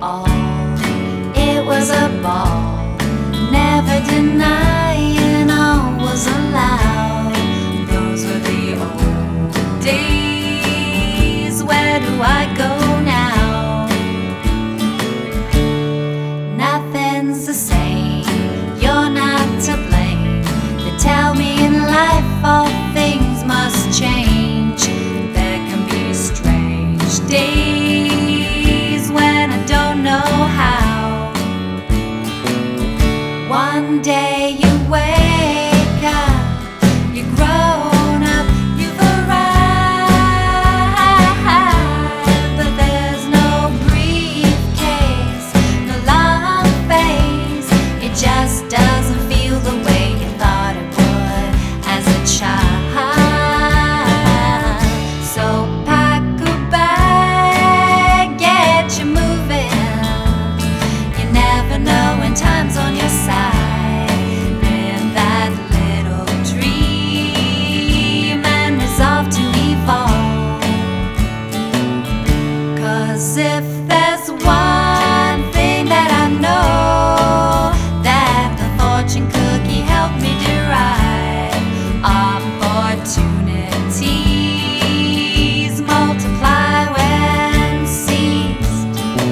all. It was a ball, never denying all was allowed. Those were the old days. Where do I go now? Nothing's the same, you're not to blame. They tell me in life all things must change. There can be strange days when I don't know how. One day you wake up, you're grown up, you've arrived, but there's no briefcase, no long face. It just doesn't feel the way you thought it would as a child. So pack a bag, get you moving. You never know when time's on your side. Live that little dream and resolve to evolve. 'Cause if there's one thing that I know that the fortune cookie helped me derive, opportunities multiply when seized.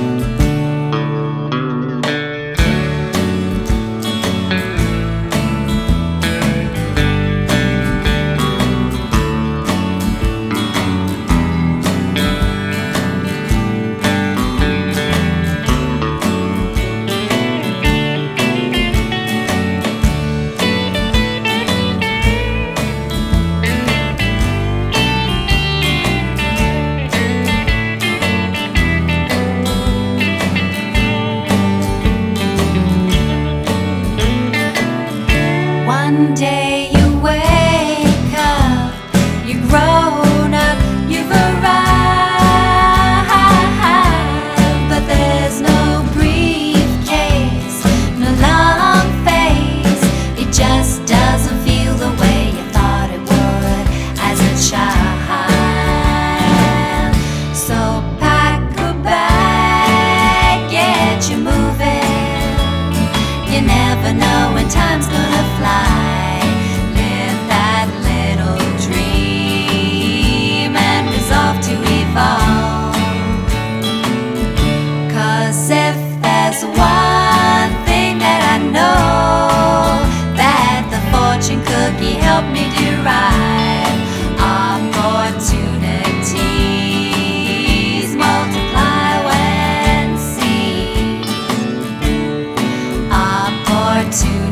One day you wake up, you're grown up, you've arrived, but there's no briefcase, no long face. It just doesn't feel the way you thought it would as a child. So pack a bag, get you moving. You never know when time's gonna fly. Live that little dream and resolve to evolve. 'Cause if there's one thing that I know that the fortune cookie helped me derive, opportunities multiply when seen. Opportunities